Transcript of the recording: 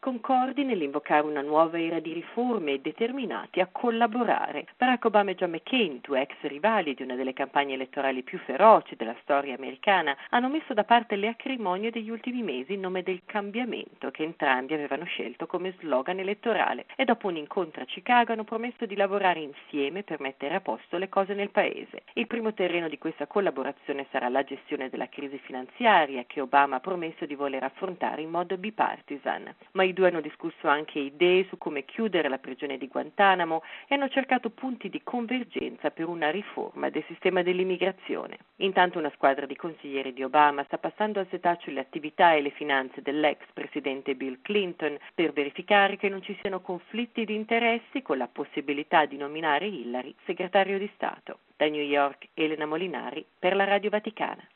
concordi nell'invocare una nuova era di riforme e determinati a collaborare. Barack Obama e John McCain, due ex rivali di una delle campagne elettorali più feroci della storia americana, hanno messo da parte le acrimonie degli ultimi mesi in nome del cambiamento che entrambi avevano scelto come slogan elettorale e dopo un incontro a Chicago hanno promesso di lavorare insieme per mettere a posto le cose nel paese. Il primo terreno di questa collaborazione sarà la gestione della crisi finanziaria che Obama ha promesso di voler affrontare in modo bipartisan. Ma i due hanno discusso anche idee su come chiudere la prigione di Guantanamo e hanno cercato punti di convergenza per una riforma del sistema dell'immigrazione. Intanto una squadra di consiglieri di Obama sta passando al setaccio le attività e le finanze dell'ex presidente Bill Clinton per verificare che non ci siano conflitti di interessi con la possibilità di nominare Hillary segretario di Stato. Da New York, Elena Molinari per la Radio Vaticana.